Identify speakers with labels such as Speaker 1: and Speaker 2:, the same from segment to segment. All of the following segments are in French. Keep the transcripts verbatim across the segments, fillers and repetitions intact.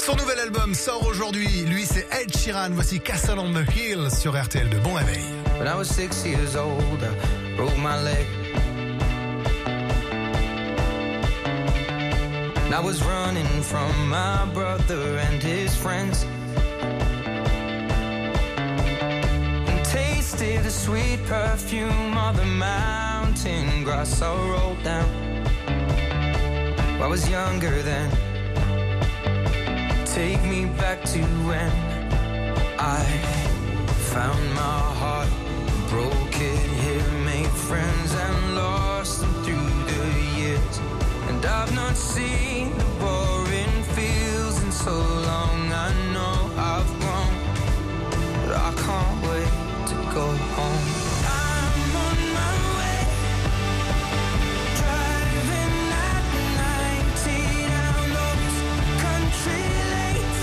Speaker 1: Son nouvel album sort aujourd'hui. Lui, c'est Ed Sheeran. Voici Castle on the Hill sur R T L deux. Bon réveil.
Speaker 2: When I was six years old, I broke my leg. And I was running from my brother and his friends. And tasted the sweet perfume of the mountain grass I rolled down. I was younger then. Take me back to when I found my heart, broke it here, made friends and lost them through the years. And I've not seen the boring fields in so long. I know I've grown, but I can't wait to go home. I'm on my way, driving at ninety down those country lanes,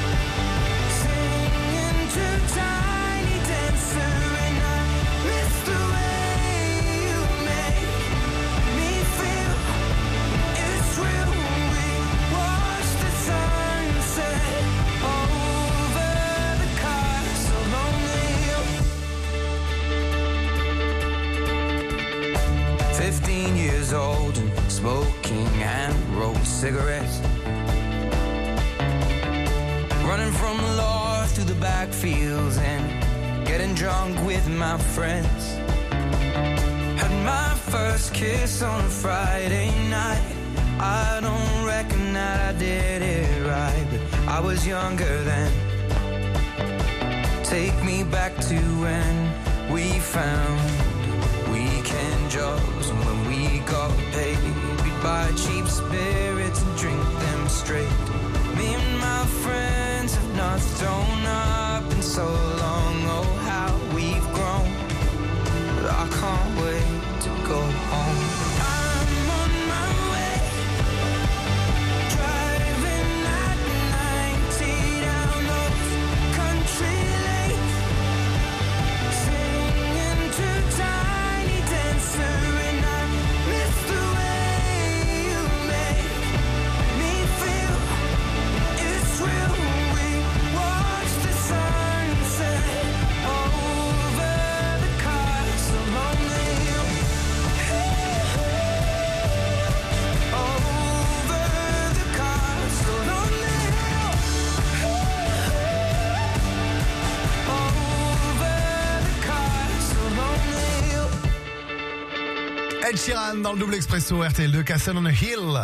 Speaker 2: singing to Tiny Dancer, and I miss the way you make me feel. It's real. We watch the sunset over the castle on the hill. Fifteen years old and smoking and rolled cigarettes, running from the law through the backfields and getting drunk with my friends. Had my first kiss on a Friday night. I don't reckon that I did it right, but I was younger then. Take me back to when we found weekend jobs, and when we got paid, we'd buy cheap spirits and drink them straight. Me and my friends have not thrown up in so long. Oh, how we've grown, but I can't wait to go home. I'm on my way, driving at ninety down those country lanes, singing to Tiny Dancer, and I miss the way you make me feel. It's real. We watch the sunset over the castle on the hill. Over the castle on the hill. Over the castle on the hill.
Speaker 1: Ed Sheeran dans le double expresso R T L deux, Castle on the Hill.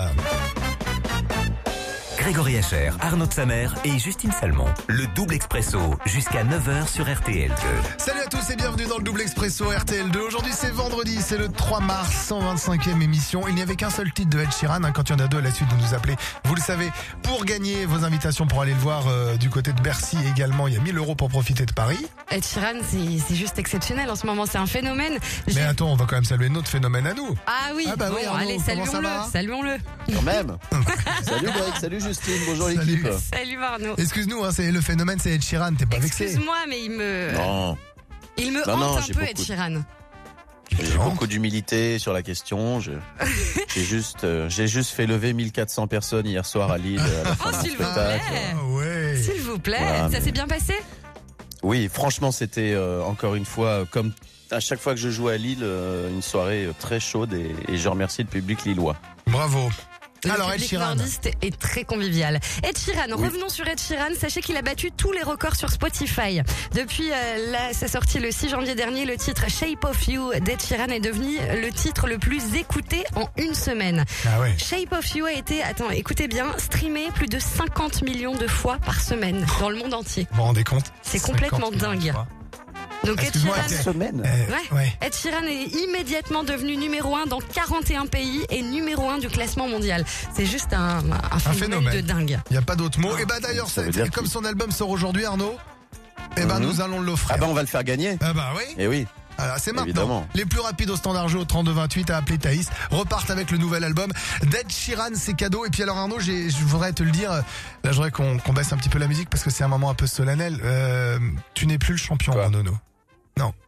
Speaker 3: Grégory Hacher, Arnaud de Samer et Justine Salmon. Le double expresso jusqu'à neuf heures sur R T L deux.
Speaker 1: Salut à tous et bienvenue dans le double expresso R T L deux. Aujourd'hui c'est vendredi, c'est le trois mars, cent vingt-cinquième émission. Il n'y avait qu'un seul titre de Ed Sheeran, hein, quand il y en a deux à la suite vous nous appelez. Vous le savez, pour gagner vos invitations pour aller le voir euh, du côté de Bercy également, il y a mille euros pour profiter de Paris.
Speaker 4: Ed Sheeran, c'est, c'est juste exceptionnel en ce moment, c'est un phénomène. J'ai-
Speaker 1: Mais attends, on va quand même saluer notre phénomène à nous.
Speaker 4: Ah oui,
Speaker 1: Ah bah
Speaker 4: bon,
Speaker 1: oui, Arnaud,
Speaker 4: allez,
Speaker 1: comment ça va
Speaker 4: saluons-le, saluons-le.
Speaker 5: Quand même. Salut Greg, salut Justine, bonjour
Speaker 1: Salut.
Speaker 5: l'équipe.
Speaker 4: Salut Arnaud.
Speaker 1: Excuse-nous, hein, c'est le phénomène, c'est Ed Sheeran, t'es pas vexé?
Speaker 4: Excuse-moi, mais il me,
Speaker 5: Non,
Speaker 4: il me
Speaker 5: Non,
Speaker 4: hante
Speaker 5: non,
Speaker 4: un
Speaker 5: j'ai
Speaker 4: peu
Speaker 5: beaucoup
Speaker 4: Ed
Speaker 5: de-
Speaker 4: Sheeran.
Speaker 5: j'ai
Speaker 1: Non.
Speaker 5: beaucoup d'humilité sur la question. Je, j'ai juste, euh, j'ai juste fait lever mille quatre cents personnes hier soir à Lille. À la fin
Speaker 4: Oh,
Speaker 5: de mon
Speaker 4: s'il vous
Speaker 5: spectacle.
Speaker 4: plaît.
Speaker 1: Ah ouais.
Speaker 4: S'il vous plaît,
Speaker 5: Voilà,
Speaker 4: ça
Speaker 5: mais-
Speaker 4: s'est bien passé?
Speaker 5: Oui, franchement, c'était euh, encore une fois, euh, comme à chaque fois que je joue à Lille, euh, une soirée euh, très chaude et, et je remercie le public lillois.
Speaker 1: Bravo.
Speaker 4: Le
Speaker 1: Alors Ed
Speaker 4: public
Speaker 1: Sheeran.
Speaker 4: nordiste est très convivial. Ed Sheeran,
Speaker 5: Oui.
Speaker 4: revenons sur Ed Sheeran. Sachez qu'il a battu tous les records sur Spotify. Depuis euh, la, sa sortie le six janvier dernier, le titre Shape of You d'Ed Sheeran est devenu le titre le plus écouté en une semaine.
Speaker 1: Ah ouais.
Speaker 4: Shape of You a été, attends, écoutez bien, streamé plus de cinquante millions de fois par semaine dans le monde entier.
Speaker 1: Vous vous rendez compte?
Speaker 4: C'est complètement
Speaker 1: cinquante millions de
Speaker 4: dingue.
Speaker 1: fois.
Speaker 4: Donc Ed
Speaker 1: Excuse-moi,
Speaker 4: Sheeran,
Speaker 1: Ed-
Speaker 5: Semaine.
Speaker 1: Euh,
Speaker 4: Ouais.
Speaker 1: ouais.
Speaker 4: Ed Sheeran est immédiatement devenu numéro un dans quarante et un pays et numéro un du classement mondial. C'est juste un, un phénomène,
Speaker 1: phénomène.
Speaker 4: de dingue.
Speaker 1: Il n'y a pas d'autre mot. Et bah d'ailleurs,
Speaker 5: Ça
Speaker 1: c'est-
Speaker 5: veut dire
Speaker 1: comme
Speaker 5: qu'il-
Speaker 1: son album sort aujourd'hui, Arnaud, eh ben
Speaker 5: Mhm.
Speaker 1: nous allons l'offrir.
Speaker 5: Ah bah on va le faire gagner.
Speaker 1: Ah bah oui.
Speaker 5: Eh oui.
Speaker 1: Alors c'est maintenant.
Speaker 5: Évidemment.
Speaker 1: Les plus rapides au standard jeu au trente-deux vingt-huit à appeler Thaïs repartent avec le nouvel album d'Ed Sheeran, c'est cadeau. Et puis alors Arnaud, j'ai, je voudrais te le dire, là je voudrais qu'on, qu'on baisse un petit peu la musique parce que c'est un moment un peu solennel. Euh, tu n'es plus le champion,
Speaker 5: Quoi
Speaker 1: mon nono. Non.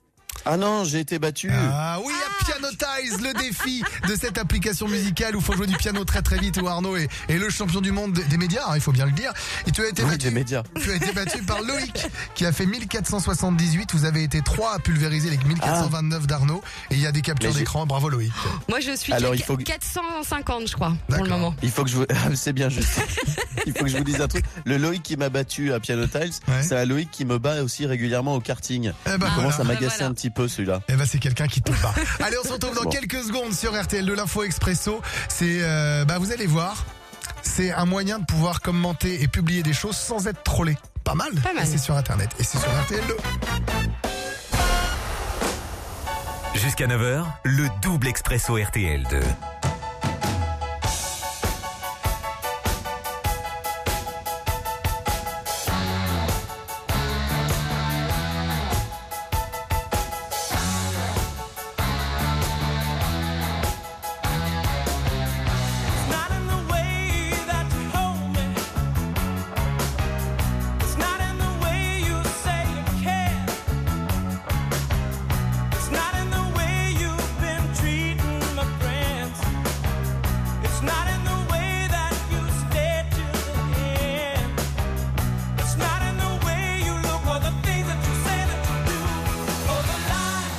Speaker 5: Ah non, j'ai été battu.
Speaker 1: Ah oui, à Pianotize, le défi de cette application musicale où il faut jouer du piano très très vite, où Arnaud est, est le champion du monde des, des médias, hein, il faut bien le dire. Et tu as été
Speaker 5: Oui,
Speaker 1: battu,
Speaker 5: des médias.
Speaker 1: tu as été battu par Loïc qui a fait mille quatre cent soixante-dix-huit. Vous avez été trois à pulvériser les mille quatre cent vingt-neuf d'Arnaud. Et il y a des captures
Speaker 5: Mais j'ai-
Speaker 1: d'écran. Bravo Loïc.
Speaker 4: Moi, je suis
Speaker 5: Alors,
Speaker 4: qu'à
Speaker 5: il faut que-
Speaker 4: quatre cent cinquante, je crois, pour
Speaker 1: D'accord.
Speaker 4: le moment.
Speaker 5: Il faut que je vous... Ah, c'est bien juste. Il faut que je vous dise un truc. Le Loïc qui m'a battu à Piano Tiles,
Speaker 1: Ouais.
Speaker 5: c'est un Loïc qui me bat aussi régulièrement au karting.
Speaker 1: Eh ben,
Speaker 5: Il
Speaker 1: voilà.
Speaker 5: commence à
Speaker 4: bah
Speaker 5: m'agacer
Speaker 4: voilà.
Speaker 5: un petit peu celui-là.
Speaker 1: Eh ben c'est quelqu'un qui te bat. Allez, on se retrouve dans
Speaker 5: Bon.
Speaker 1: quelques secondes sur R T L de l'info expresso. C'est, euh, bah vous allez voir, c'est un moyen de pouvoir commenter et publier des choses sans être trollé. Pas mal.
Speaker 4: Pas mal.
Speaker 1: Et c'est sur Internet et c'est sur R T L deux.
Speaker 3: Jusqu'à neuf heures, le double expresso R T L deux.
Speaker 6: Not in the way that you hold me. It's not in the way you say you care. It's not in the way you've been treating my friends. It's not in the way that you stay to the end. It's not in the way you look or the things that you say that you do. Or the lie.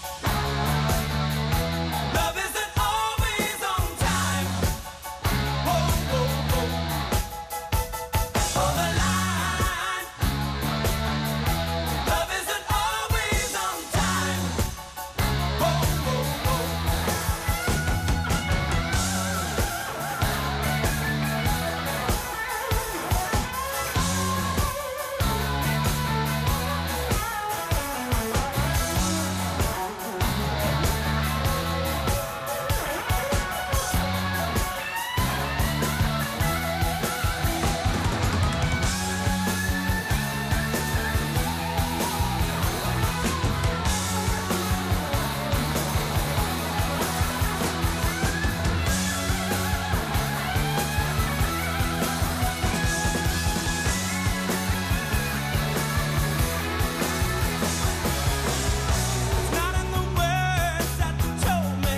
Speaker 6: Love isn't always on time. Whoa, whoa, whoa. On the line. Love isn't always on time. Whoa, whoa, whoa. It's not in the words that you told me.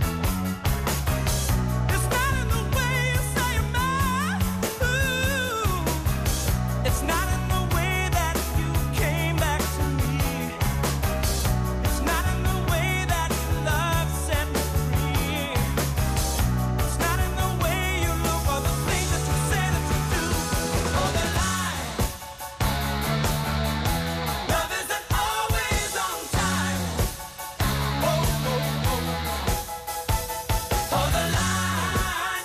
Speaker 6: It's not in the way you say you're mine. Ooh. It's not in the way that you came back to me. It's not in the way that love set me free. It's not in the way you look or the things that you say that you do. Or the lie. Love isn't always on time. Oh, oh, oh. For the line.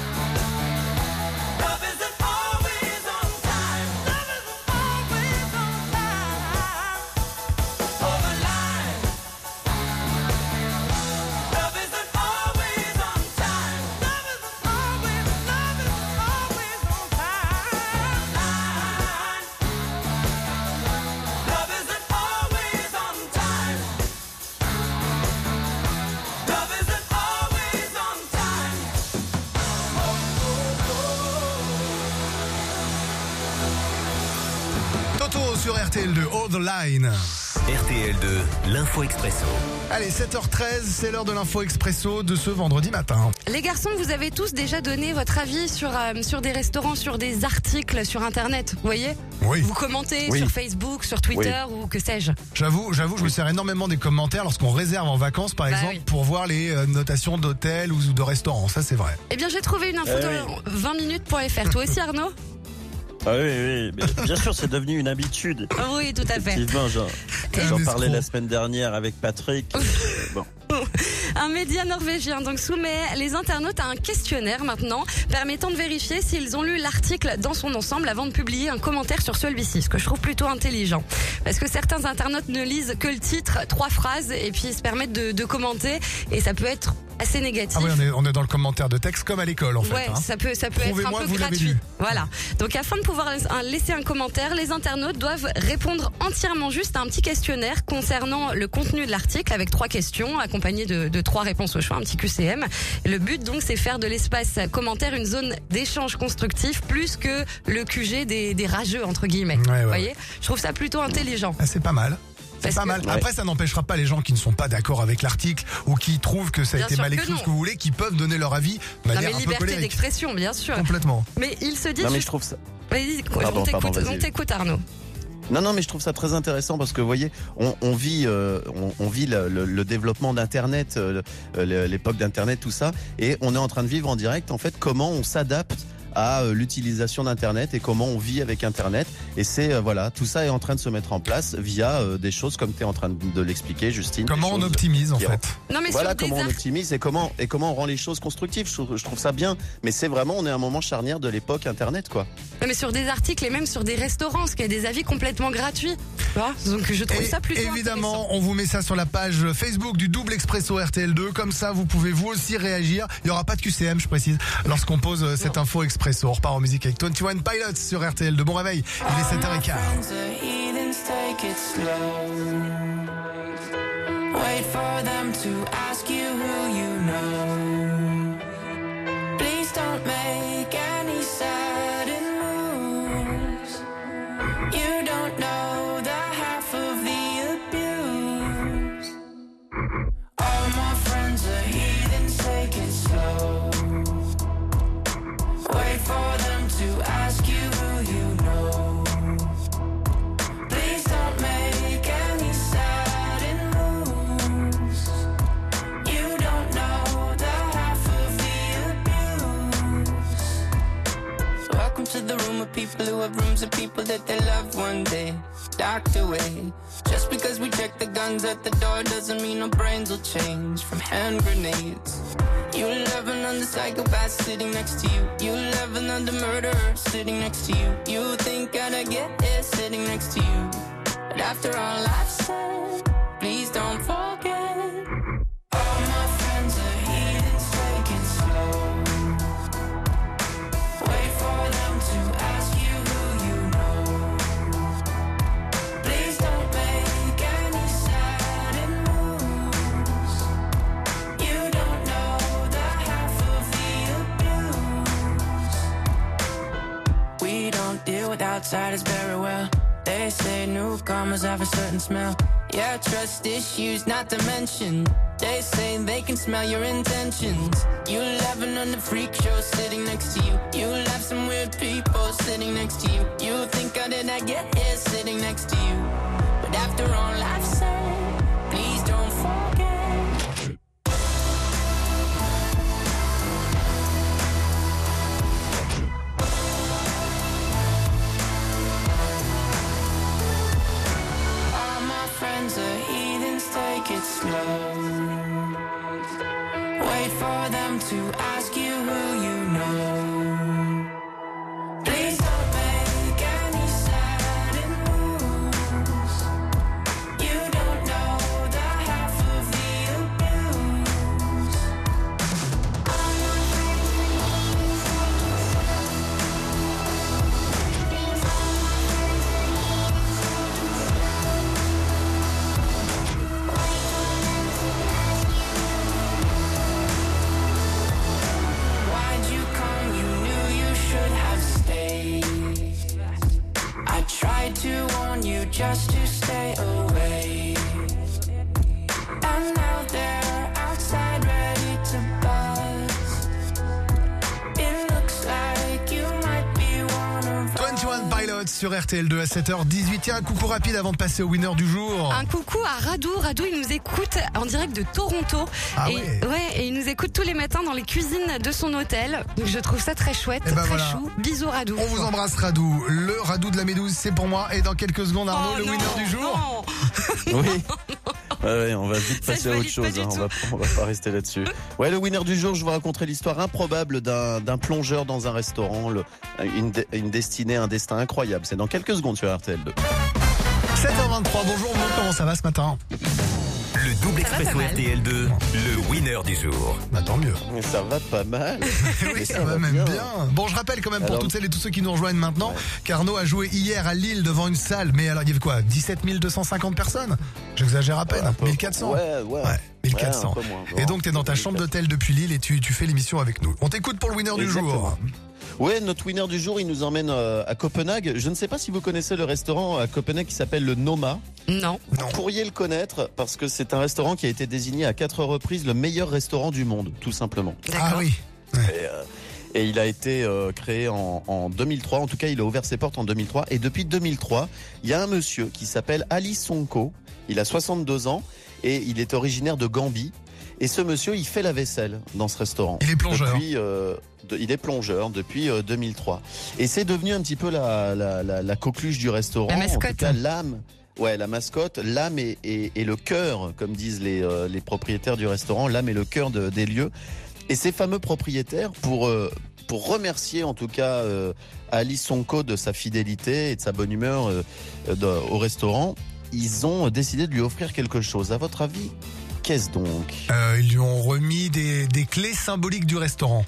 Speaker 6: Love isn't always on time. Love isn't always on time. For the line. Love isn't always on time. Love isn't always, love isn't always on time. Line. Love isn't always on time. Love isn't always on time.
Speaker 1: Toto sur R T L deux, All the Line.
Speaker 3: R T L deux, l'info expresso.
Speaker 1: Allez, sept heures treize, c'est l'heure de l'info expresso de ce vendredi matin.
Speaker 4: Les garçons, vous avez tous déjà donné votre avis sur, euh, sur des restaurants, sur des articles sur Internet, vous voyez?
Speaker 1: Oui.
Speaker 4: Vous commentez
Speaker 5: Oui.
Speaker 4: sur Facebook, sur Twitter ou que sais-je.
Speaker 1: J'avoue, j'avoue, je me sers énormément des commentaires lorsqu'on réserve en vacances, par
Speaker 4: Bah
Speaker 1: exemple,
Speaker 4: oui.
Speaker 1: pour voir les euh, notations d'hôtels ou de restaurants. Ça, c'est vrai.
Speaker 4: Eh bien, j'ai trouvé une info
Speaker 5: Eh
Speaker 4: dans vingt minutes point F R. Toi aussi, Arnaud?
Speaker 5: Ah oui, oui, mais bien sûr, c'est devenu une habitude.
Speaker 4: Oui, tout à fait.
Speaker 5: Effectivement, j'en,
Speaker 1: T'es un
Speaker 5: j'en parlais
Speaker 1: escroc.
Speaker 5: la semaine dernière avec Patrick. Euh, bon.
Speaker 4: Un média norvégien donc soumet les internautes à un questionnaire maintenant permettant de vérifier s'ils ont lu l'article dans son ensemble avant de publier un commentaire sur celui-ci, ce que je trouve plutôt intelligent. Parce que certains internautes ne lisent que le titre, trois phrases, et puis ils se permettent de, de commenter, et ça peut être assez négatif.
Speaker 1: Ah oui, on est, on est dans le commentaire de texte comme à l'école, en fait.
Speaker 4: Ouais,
Speaker 1: hein.
Speaker 4: ça peut, ça peut être un
Speaker 1: Prouvez-moi
Speaker 4: peu
Speaker 1: que vous l'avez
Speaker 4: gratuit.
Speaker 1: lu.
Speaker 4: Voilà. Donc, afin de pouvoir laisser un commentaire, les internautes doivent répondre entièrement juste à un petit questionnaire concernant le contenu de l'article avec trois questions accompagnées de, de trois réponses au choix, un petit Q C M. Et le but, donc, c'est faire de l'espace commentaire une zone d'échange constructif plus que le Q G des, des rageux, entre guillemets.
Speaker 1: Ouais, ouais,
Speaker 4: Vous voyez? Je trouve ça plutôt intelligent.
Speaker 1: Ah, c'est pas mal.
Speaker 4: Parce
Speaker 1: Pas
Speaker 4: que-
Speaker 1: mal.
Speaker 5: Ouais.
Speaker 1: Après, ça n'empêchera pas les gens qui ne sont pas d'accord avec l'article ou qui trouvent que ça a
Speaker 4: Bien
Speaker 1: été
Speaker 4: sûr
Speaker 1: mal
Speaker 4: que
Speaker 1: écrit ou
Speaker 4: non.
Speaker 1: ce que vous voulez, qui peuvent donner leur avis de
Speaker 4: Non,
Speaker 1: manière
Speaker 4: mais
Speaker 1: un peu
Speaker 4: liberté
Speaker 1: colérique.
Speaker 4: d'expression, bien sûr.
Speaker 1: Complètement.
Speaker 4: Mais il se dit.
Speaker 5: Non mais je
Speaker 4: juste-
Speaker 5: trouve ça.
Speaker 4: Vas-y,
Speaker 5: Pardon,
Speaker 4: on
Speaker 5: pardon,
Speaker 4: t'écoute,
Speaker 5: vas-y.
Speaker 4: on t'écoute, Arnaud.
Speaker 5: Non, non, mais je trouve ça très intéressant parce que vous voyez, on, on vit, euh, on, on vit le, le- le développement d'Internet, euh, le- l'époque d'Internet, tout ça, et on est en train de vivre en direct, en fait, comment on s'adapte à euh, l'utilisation d'Internet et comment on vit avec Internet. Et c'est, euh, voilà, tout ça est en train de se mettre en place via euh, des choses comme tu es en train de, de l'expliquer, Justine.
Speaker 1: Comment
Speaker 5: des
Speaker 1: on
Speaker 5: choses
Speaker 1: optimise en
Speaker 5: qui-
Speaker 1: fait.
Speaker 4: Non, mais
Speaker 5: Voilà
Speaker 4: sur des
Speaker 5: comment on
Speaker 4: arts-
Speaker 5: optimise et comment, et comment on rend les choses constructives. Je trouve, je trouve ça bien, mais c'est vraiment, on est à un moment charnière de l'époque Internet, quoi.
Speaker 4: Non, mais sur des articles et même sur des restaurants, parce qu'il y a des avis complètement gratuits. Tu vois, donc je trouve
Speaker 1: Et
Speaker 4: ça plutôt
Speaker 1: évidemment, on vous met ça sur la page Facebook du Double Expresso R T L deux. Comme ça, vous pouvez vous aussi réagir. Il n'y aura pas de Q C M, je précise, lorsqu'on pose euh, cette info Expresso. On repart en musique avec vingt et un Pilots sur R T L deux. Bon réveil, il est sept heures quinze.
Speaker 2: Friends are heathens, take it slow. Wait for them to ask you who you know. Please don't make any sudden moves. You don't know the half of the abuse. All my friends are heathens, take it slow. Wait for them to ask you who you know. Please don't make any sudden moves. You don't know the half of the abuse. Welcome to the room of people who have rooms of people that they love one day docked away. Just because we check the guns at the door doesn't mean our brains will change from hand grenades. You love another psychopath sitting next to you. You love another murderer sitting next to you. You think I'd get here sitting next to you. But after all I've said, please don't forget. All my friends are heathens, take it slow. Wait for them to ask you who you know. Please don't make any sudden moves. You don't know the half of the abuse. We don't deal with outsiders very well. They say newcomers have a certain smell. Yeah, trust issues not to mention. They say they can smell your intentions. You laughing on the freak show sitting next to you. You laugh some weird people sitting next to you. You think how did I get here sitting next to you? But after all I've said, please don't forget. All my friends are heathens, take it slow. Wait for them to ask you who you know. Please don't make any sudden moves. You don't know the half of the abuse. All my friends Why'd you come? You knew you should have stayed. I tried to warn you just to stay away. And now they're outside ready to buzz. It looks like you might be one of
Speaker 1: vingt et un Pilots sur R T L deux à sept heures dix-huit. Tiens, un coucou rapide avant de passer au winner du jour.
Speaker 4: Un coucou à Radou. Radou, il nous écoute en direct de Toronto.
Speaker 1: Ah
Speaker 4: et,
Speaker 1: ouais.
Speaker 4: et il nous écoute tous les matins dans les cuisines de son hôtel. Donc je trouve ça très chouette,
Speaker 1: Eh ben
Speaker 4: très
Speaker 1: voilà.
Speaker 4: chou. Bisous Radou.
Speaker 1: On vous embrasse Radou. Le Radou de la Médouze, c'est pour moi. Et dans quelques secondes, Arnaud,
Speaker 4: Oh
Speaker 1: le
Speaker 4: non,
Speaker 1: winner du jour.
Speaker 4: non.
Speaker 5: Oui. Ouais, ouais, on va vite
Speaker 4: Ça,
Speaker 5: passer
Speaker 4: je
Speaker 5: à autre
Speaker 4: valide pas
Speaker 5: chose.
Speaker 4: du
Speaker 5: hein. On
Speaker 4: tout.
Speaker 5: va, on va pas rester là-dessus. Ouais, le winner du jour, je vous raconterai l'histoire improbable d'un d'un plongeur dans un restaurant, le, une, de- une destinée, un destin incroyable. C'est dans quelques secondes sur R T L deux.
Speaker 1: sept heures vingt-trois. Bonjour, Maud, comment ça va ce matin?
Speaker 3: Le double
Speaker 4: Ça va
Speaker 3: expresso
Speaker 4: pas mal.
Speaker 3: R T L deux, le winner du jour.
Speaker 1: Bah, tant mieux.
Speaker 5: Mais ça va pas mal.
Speaker 1: Oui,
Speaker 5: Mais
Speaker 1: ça, va, même bien. Bon, je rappelle quand même pour
Speaker 5: Alors-
Speaker 1: toutes celles et tous ceux qui nous rejoignent maintenant
Speaker 5: Ouais.
Speaker 1: qu'Arnaud a joué hier à Lille devant une salle. Mais alors, il y avait quoi? dix-sept mille deux cent cinquante personnes? J'exagère à peine.
Speaker 5: Un peu-
Speaker 1: mille quatre cents.
Speaker 5: Ouais, ouais.
Speaker 1: Ouais, mille quatre cents.
Speaker 5: Ouais, un peu moins.
Speaker 1: Et donc, t'es dans ta
Speaker 5: mille quatre cents.
Speaker 1: chambre d'hôtel depuis Lille et tu, tu fais l'émission avec nous. On t'écoute pour le winner du
Speaker 5: Exactement.
Speaker 1: jour.
Speaker 5: Ouais, notre winner du jour, il nous emmène euh, à Copenhague. Je ne sais pas si vous connaissez le restaurant à Copenhague qui s'appelle le Noma.
Speaker 4: Non.
Speaker 1: Non.
Speaker 5: Vous pourriez le connaître parce que c'est un restaurant qui a été désigné à quatre reprises le meilleur restaurant du monde, tout simplement.
Speaker 1: Ah oui.
Speaker 5: Et, euh, et il a été euh, créé en, en deux mille trois. En tout cas, il a ouvert ses portes en deux mille trois. Et depuis deux mille trois, il y a un monsieur qui s'appelle Ali Sonko. Il a soixante-deux ans et il est originaire de Gambie. Et ce monsieur, il fait la vaisselle dans ce restaurant.
Speaker 1: Il est plongeur.
Speaker 5: Depuis, euh, de- il est plongeur depuis euh, deux mille trois. Et c'est devenu un petit peu la, la, la, la coqueluche du restaurant.
Speaker 4: La mascotte.
Speaker 5: En tout cas, l'âme. Ouais, la mascotte, l'âme et, et, et le cœur, comme disent les, euh, les propriétaires du restaurant, l'âme et le cœur de- des lieux. Et ces fameux propriétaires, pour, euh, pour remercier en tout cas euh, Ali Sonko de sa fidélité et de sa bonne humeur euh, de- au restaurant, ils ont décidé de lui offrir quelque chose. À votre avis, qu'est-ce donc?
Speaker 1: Euh, ils lui ont remis des, des clés symboliques du restaurant.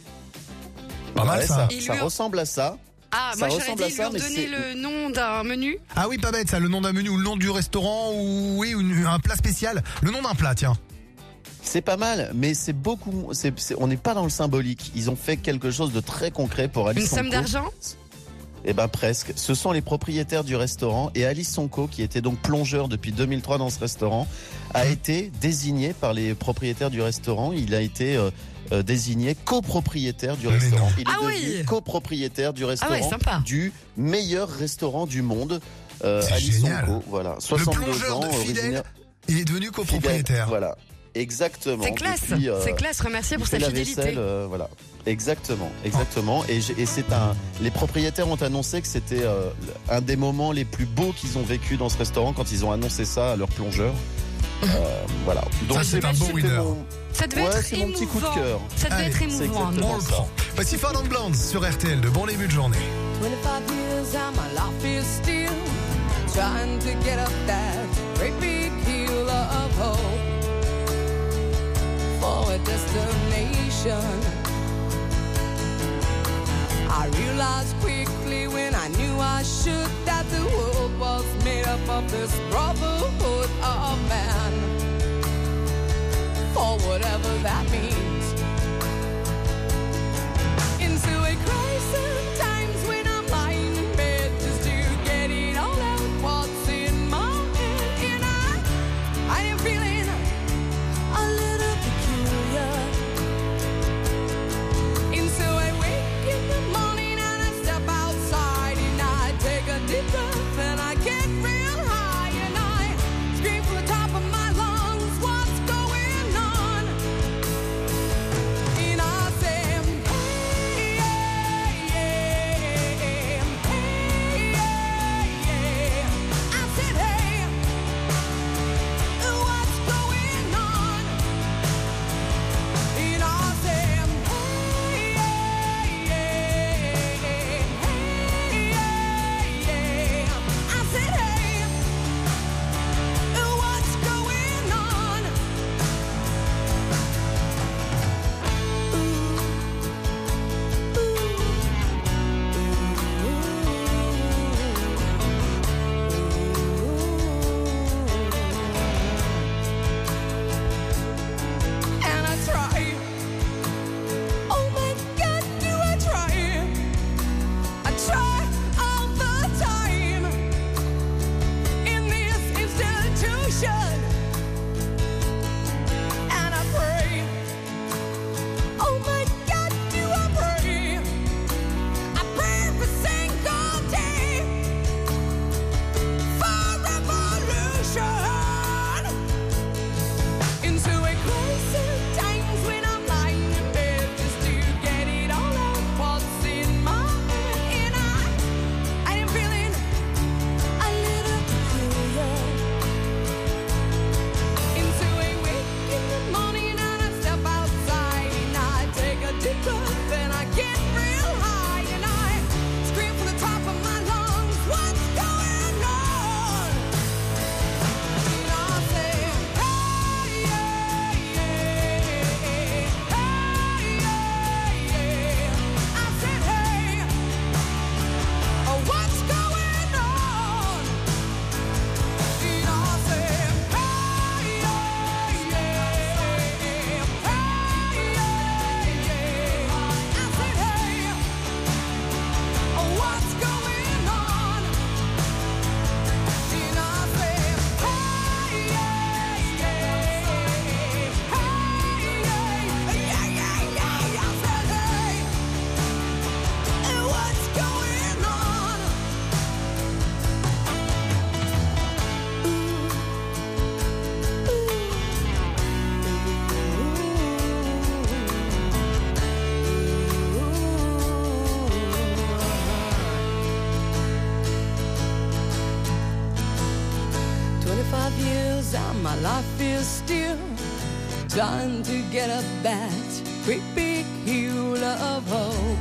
Speaker 1: Pas mal,
Speaker 5: Ouais,
Speaker 1: ça.
Speaker 5: ça,
Speaker 4: Ils
Speaker 5: ça
Speaker 4: lui ont-
Speaker 5: ressemble à ça.
Speaker 4: Ah,
Speaker 5: Ça
Speaker 4: moi j'aurais
Speaker 5: ressemble
Speaker 4: dit
Speaker 5: à
Speaker 4: ils lui
Speaker 5: ça,
Speaker 4: ont
Speaker 5: mais
Speaker 4: donné
Speaker 5: c'est-
Speaker 4: le nom d'un menu.
Speaker 1: Ah oui, pas bête, ça, le nom d'un menu ou le nom du restaurant ou oui, ou une- un plat spécial. Le nom d'un plat, tiens.
Speaker 5: C'est pas mal, mais c'est beaucoup. c'est- c'est- on n'est pas dans le symbolique. Ils ont fait quelque chose de très concret pour Ali
Speaker 4: Une
Speaker 5: Sonko.
Speaker 4: somme d'argent.
Speaker 5: Eh ben presque. Ce sont les propriétaires du restaurant et Ali Sonko, qui était donc plongeur depuis deux mille trois dans ce restaurant, a été désigné par les propriétaires du restaurant. Il a été euh, euh, désigné copropriétaire du
Speaker 1: Mais
Speaker 5: restaurant.
Speaker 1: non.
Speaker 5: Il est
Speaker 4: Ah
Speaker 5: devenu
Speaker 4: oui.
Speaker 5: copropriétaire du
Speaker 4: Ah
Speaker 5: restaurant,
Speaker 4: ouais, sympa.
Speaker 5: du meilleur restaurant du monde. Euh,
Speaker 1: C'est
Speaker 5: Ali
Speaker 1: génial.
Speaker 5: Sonko, voilà,
Speaker 1: Le
Speaker 5: soixante-deux
Speaker 1: plongeur
Speaker 5: ans,
Speaker 1: de fidèle,
Speaker 5: originaire.
Speaker 1: il est devenu copropriétaire.
Speaker 5: Fidèle, Voilà, exactement.
Speaker 4: C'est classe.
Speaker 5: Depuis, euh,
Speaker 4: C'est classe. Remercier
Speaker 5: il
Speaker 4: pour
Speaker 5: fait
Speaker 4: sa
Speaker 5: la
Speaker 4: fidélité.
Speaker 5: vaisselle, euh, voilà. Exactement, exactement. Et, j'ai- et c'est un. Les propriétaires ont annoncé que c'était euh, un des moments les plus beaux qu'ils ont vécu dans ce restaurant quand ils ont annoncé ça à leur plongeur. Euh, voilà. Donc
Speaker 1: Ça, c'est un bon
Speaker 5: c'était
Speaker 1: winner.
Speaker 5: mon-
Speaker 4: Ça devait
Speaker 5: Ouais,
Speaker 4: être
Speaker 5: c'est mon petit coup de
Speaker 4: émouvant.
Speaker 5: cœur.
Speaker 4: Ça devait
Speaker 1: Allez,
Speaker 4: être
Speaker 5: c'est
Speaker 4: émouvant.
Speaker 5: exactement
Speaker 1: On le
Speaker 5: ça.
Speaker 1: prend. Voici Fernand Blanc sur R T L. De bon début de journée.
Speaker 7: twenty-five years and my life is still trying to get up that great big hill of hope for a destination. I realized quickly when I knew I should that the world was made up of this brotherhood of man, for whatever that means. Into a crisis times when I'm lying in bed just to get it all out what's in my head. And I, I am feeling a little peculiar. And so I wake in the morning and I step outside and I take a deep breath and I get real high and I cause and my life is still trying to get up that great big hill of hope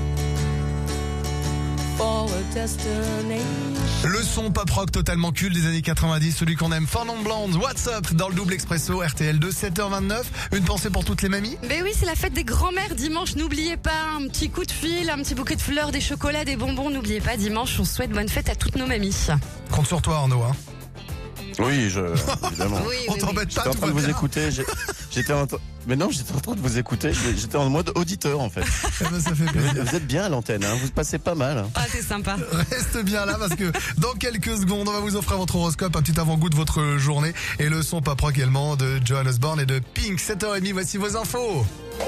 Speaker 7: for a destination.
Speaker 1: Le son pop rock totalement culte des années quatre-vingt-dix, celui qu'on aime, Four Non Blondes, What's Up dans le double expresso R T L deux, sept heures vingt-neuf. Une pensée pour toutes les mamies?
Speaker 4: Ben oui, c'est la fête des grands-mères dimanche, n'oubliez pas, un petit coup de fil, un petit bouquet de fleurs, des chocolats, des bonbons, n'oubliez pas, dimanche, on souhaite bonne fête à toutes nos mamies.
Speaker 1: Compte sur toi Arnaud, hein.
Speaker 5: Oui, je, évidemment.
Speaker 4: Oui,
Speaker 1: On
Speaker 4: oui,
Speaker 1: t'embête pas,
Speaker 5: J'étais en
Speaker 1: tout
Speaker 5: train de
Speaker 1: va
Speaker 5: vous
Speaker 1: bien.
Speaker 5: écouter. j'ai- J'étais en... Mais non, j'étais en train de vous écouter. j'ai- J'étais en mode auditeur en fait.
Speaker 1: Eh ben, ça fait
Speaker 5: Vous,
Speaker 1: plaisir.
Speaker 5: vous êtes bien à l'antenne, hein, vous passez pas mal. hein.
Speaker 4: Ah, c'est sympa.
Speaker 1: Reste bien là parce que dans quelques secondes, on va vous offrir votre horoscope, un petit avant-goût de votre journée et le son pop rock également de Johannes Osborne et de Pink. sept heures trente, voici vos infos.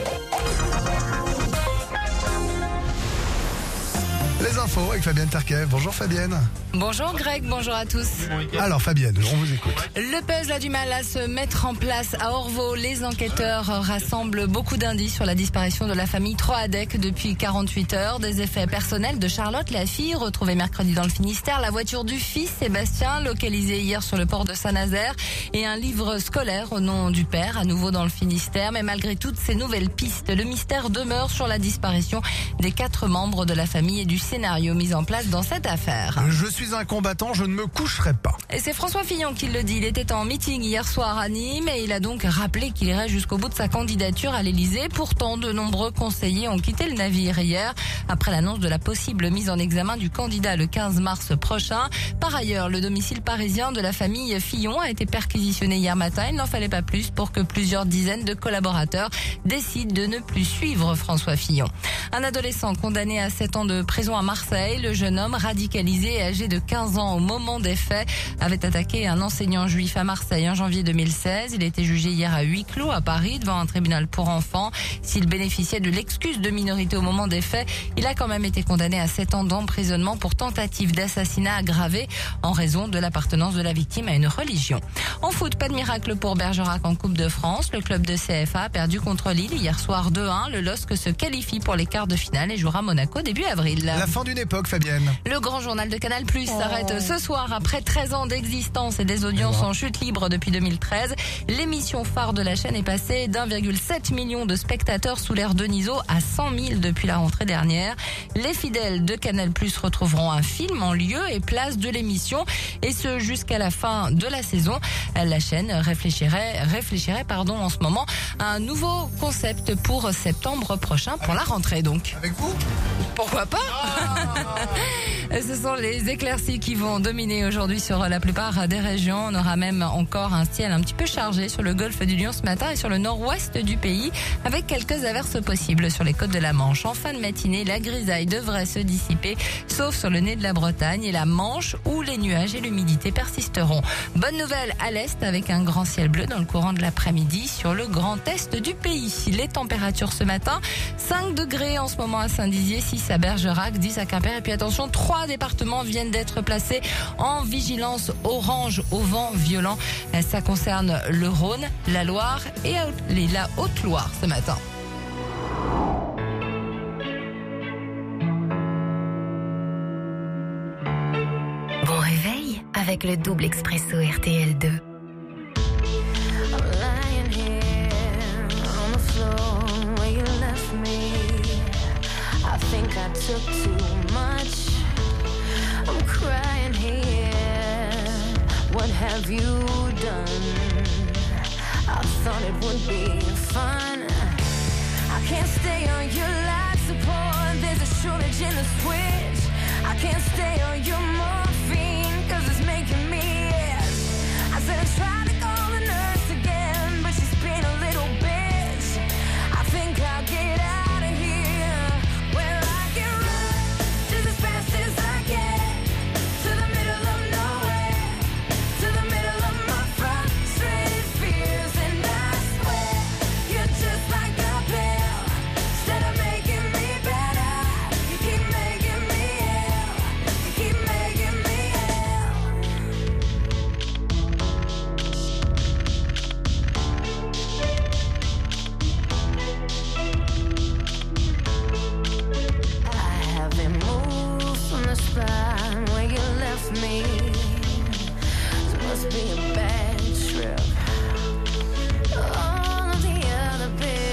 Speaker 1: Les infos avec Fabienne Terkev. Bonjour Fabienne.
Speaker 8: Bonjour Greg, bonjour à tous.
Speaker 1: Alors Fabienne, on vous écoute.
Speaker 8: Le puzzle a du mal à se mettre en place à Orvault. Les enquêteurs rassemblent beaucoup d'indices sur la disparition de la famille Troadec depuis quarante-huit heures. Des effets personnels de Charlotte, la fille, retrouvée mercredi dans le Finistère, la voiture du fils Sébastien, localisée hier sur le port de Saint-Nazaire, et un livre scolaire au nom du père, à nouveau dans le Finistère. Mais malgré toutes ces nouvelles pistes, le mystère demeure sur la disparition des quatre membres de la famille et du scénario mis en place dans cette affaire.
Speaker 1: Je suis un combattant, je ne me coucherai pas.
Speaker 8: Et c'est François Fillon qui le dit. Il était en meeting hier soir à Nîmes et il a donc rappelé qu'il irait jusqu'au bout de sa candidature à l'Elysée. Pourtant, de nombreux conseillers ont quitté le navire hier après l'annonce de la possible mise en examen du candidat le quinze mars prochain. Par ailleurs, le domicile parisien de la famille Fillon a été perquisitionné hier matin. Il n'en fallait pas plus pour que plusieurs dizaines de collaborateurs décident de ne plus suivre François Fillon. Un adolescent condamné à sept ans de prison à Marseille. Le jeune homme radicalisé et âgé de quinze ans au moment des faits avait attaqué un enseignant juif à Marseille en janvier deux mille seize. Il a été jugé hier à huis clos à Paris devant un tribunal pour enfants. S'il bénéficiait de l'excuse de minorité au moment des faits, il a quand même été condamné à sept ans d'emprisonnement pour tentative d'assassinat aggravé en raison de l'appartenance de la victime à une religion. En foot, pas de miracle pour Bergerac en Coupe de France. Le club de C F A a perdu contre Lille hier soir deux un. Le L O S C se qualifie pour les quarts de finale et jouera Monaco début avril.
Speaker 1: La fin d'une époque Fabienne.
Speaker 8: Le grand journal de Canal Plus s'arrête ce soir après treize ans d'existence et des audiences en chute libre depuis deux mille treize. L'émission phare de la chaîne est passée d'un virgule sept million de spectateurs sous l'ère Denisot à cent mille depuis la rentrée dernière. Les fidèles de Canal Plus retrouveront un film en lieu et place de l'émission et ce jusqu'à la fin de la saison. La chaîne réfléchirait, réfléchirait pardon, en ce moment à un nouveau concept pour septembre prochain pour la rentrée donc.
Speaker 1: Avec vous?
Speaker 8: Pourquoi pas? Ce sont les éclaircies qui vont dominer aujourd'hui sur la plupart des régions. On aura même encore un ciel un petit peu chargé sur le golfe du Lion ce matin et sur le nord-ouest du pays avec quelques averses possibles sur les côtes de la Manche. En fin de matinée, la grisaille devrait se dissiper sauf sur le nez de la Bretagne et la Manche où les nuages et l'humidité persisteront. Bonne nouvelle à l'est avec un grand ciel bleu dans le courant de l'après-midi sur le grand est du pays. Les températures ce matin, cinq degrés en ce moment à Saint-Dizier, six à Bergerac, dix à Quimper et puis attention, trois départements viennent d'être placés en vigilance orange au vent violent. Ça concerne le Rhône, la Loire et la Haute-Loire ce matin.
Speaker 9: Bon réveil avec le double expresso R T L deux.
Speaker 10: I'm lying here on the floor where you left me. I think I took too much. I'm crying here. What have you done? I thought it would be fun. I can't stay on your life support. There's a shortage in the switch. I can't stay on your morphine 'cause it's making me itch. I said I tried to call the nurse again, but she's been a little bitch. I think I'll get out of here where I can run just as fast as I can to the middle of nowhere, to the middle of my frustrated fears. And I swear you're just like a pill. Instead of making me better, you keep making me ill. You keep making me ill. I haven't moved from the spot where you left me. This must be a bad trip. All of the other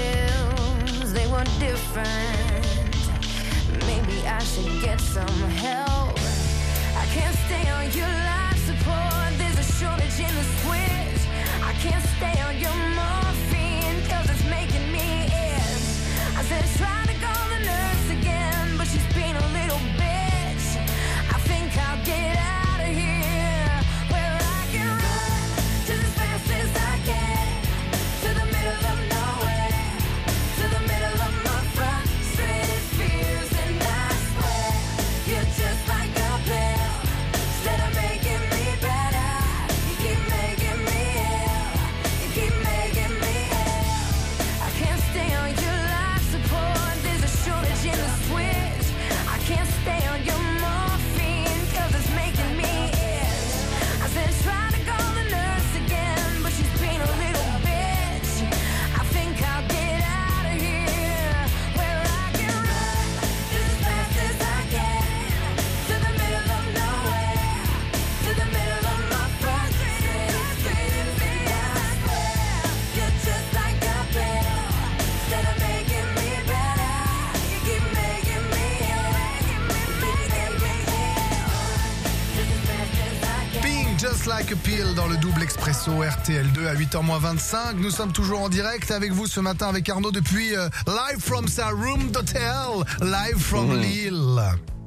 Speaker 10: pills, they were different. Maybe I should get some help. I can't stay on your life support. There's a shortage in the switch. I can't stay on your morphine, cause it's making me itch. I said try to call the nurse again, but she's being a little bitch. I think I'll get out of here, where I can run just as fast as I can, to the middle of nowhere, to the middle of my frustrated fears. And I swear, you're just like a pill. Instead of making me better, you keep making me ill. You keep making me ill. I can't stay on your life support. There's a shortage in the switch. I can't stay on your morphine, cause it's making me itch. I said try to call the nurse again, but she's being a little bitch. I think I'll get out of here, where I can run just as fast as I can, to the middle of nowhere, to the middle of my frustrated fears. And I swear, you're just like a pill. Instead of making me better, you keep making me ill. Making me ill. Just as fast as I can.
Speaker 1: Pink, Just Like a Pill dans le double expresso R T L deux à huit heures moins vingt-cinq. Nous sommes toujours en direct avec vous ce matin avec Arnaud depuis euh, live from sa room d'hôtel, live from
Speaker 5: Mhm.
Speaker 1: Lille.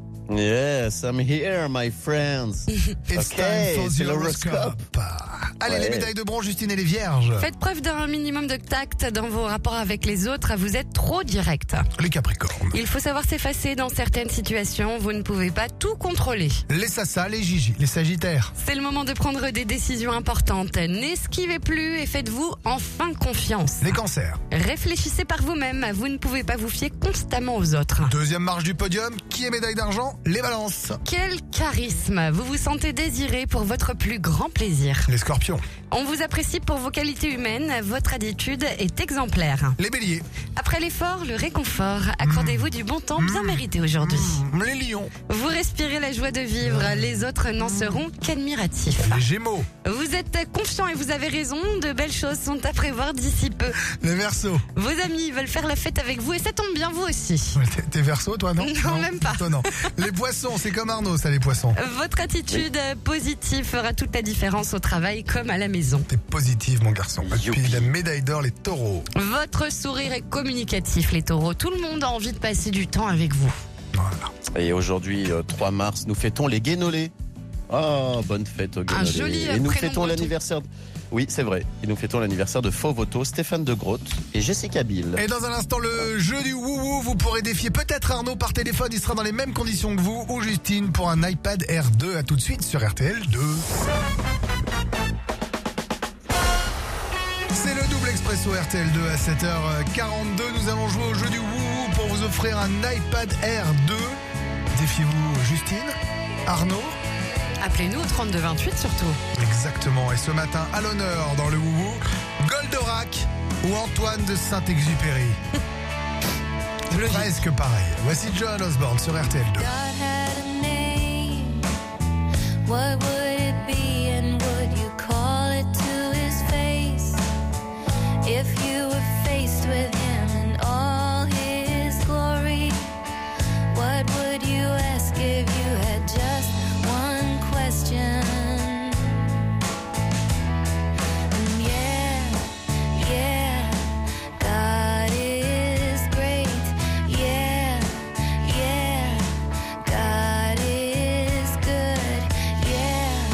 Speaker 5: Yes, I'm here, my friends.
Speaker 1: It's
Speaker 5: Okay,
Speaker 1: time for
Speaker 5: c'est
Speaker 1: the
Speaker 5: l'horoscope.
Speaker 1: horoscope. Allez,
Speaker 5: Ouais.
Speaker 1: les médailles de bronze, Justine et les vierges.
Speaker 4: Faites preuve d'un minimum de tact dans vos rapports avec les autres, vous êtes trop direct.
Speaker 1: Les capricornes.
Speaker 4: Il faut savoir s'effacer dans certaines situations, vous ne pouvez pas tout contrôler.
Speaker 1: Les Sassa, les Gigi, les Sagittaires.
Speaker 4: C'est le moment de prendre des décisions importantes. N'esquivez plus et faites-vous enfin confiance.
Speaker 1: Les Cancers.
Speaker 4: Réfléchissez par vous-même, vous ne pouvez pas vous fier constamment aux autres.
Speaker 1: Deuxième marche du podium, qui est médaille d'argent? Les Balances.
Speaker 4: Quel charisme! Vous vous sentez désiré pour votre plus grand plaisir.
Speaker 1: Les Scorpions.
Speaker 4: On vous apprécie pour vos qualités humaines, votre attitude est exemplaire.
Speaker 1: Les Béliers.
Speaker 4: Après l'effort, le réconfort, accordez-vous du bon temps bien mérité aujourd'hui.
Speaker 1: Mmh, les Lions.
Speaker 4: Vous respirez la joie de vivre, les autres n'en seront qu'admiratifs.
Speaker 1: Les Gémeaux.
Speaker 4: Vous êtes confiant et vous avez raison, de belles choses sont à prévoir d'ici peu.
Speaker 1: Les Verseaux.
Speaker 4: Vos amis veulent faire la fête avec vous et ça tombe bien vous aussi.
Speaker 1: Ouais, t'es- T'es Verseau, toi, non?
Speaker 4: Non, même pas.
Speaker 1: Toi, non. Les Poissons, c'est comme Arnaud, ça, les Poissons.
Speaker 4: Votre attitude positive fera toute la différence au travail comme à la maison.
Speaker 1: T'es positif, mon garçon. Et puis la médaille d'or, les Taureaux.
Speaker 4: Votre sourire est communicatif, les taureaux. Tout le monde a envie de passer du temps avec vous.
Speaker 1: Voilà.
Speaker 5: Et aujourd'hui, euh, trois mars, nous fêtons les Guénolés. Oh, bonne fête aux Guénolés.
Speaker 4: joli, euh,
Speaker 5: Et nous
Speaker 4: prénom
Speaker 5: fêtons
Speaker 4: breton.
Speaker 5: l'anniversaire. Oui, c'est vrai. Et nous fêtons l'anniversaire de Fauvoto, Stéphane de Grotte et Jessica Biel.
Speaker 1: Et dans un instant, le jeu du wouhou, vous pourrez défier peut-être Arnaud par téléphone. Il sera dans les mêmes conditions que vous ou Justine pour un iPad R deux. À tout de suite sur R T L deux. C'est le double expresso R T L deux à sept heures quarante-deux. Nous allons jouer au jeu du wouhou pour vous offrir un iPad R deux. Défiez-vous Justine, Arnaud.
Speaker 4: Appelez-nous au trente-deux vingt-huit surtout.
Speaker 1: Exactement. Et ce matin, à l'honneur dans le wouhou, Goldorak ou Antoine de Saint-Exupéry. C'est presque pareil. Voici Joan Osborne sur R T L deux.
Speaker 10: God had a name. What would it be and would you call it to his face? If you were faced with him in all his glory, what would you ask if you had just one question? And yeah, yeah, God is great. Yeah, yeah, God is good. Yeah,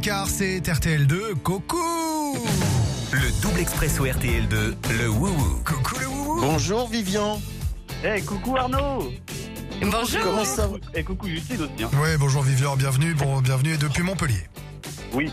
Speaker 1: quart, c'est R T L deux. Coucou.
Speaker 3: Le double expresso R T L deux, le wouhou.
Speaker 1: Coucou le wouhou.
Speaker 5: Bonjour Vivian.
Speaker 11: Eh, coucou Arnaud.
Speaker 4: Bonjour.
Speaker 5: Comment ça va?
Speaker 11: Et coucou Justine aussi. Hein.
Speaker 1: Ouais, bonjour Vivian, bienvenue, bon, bienvenue depuis Montpellier.
Speaker 11: Oui.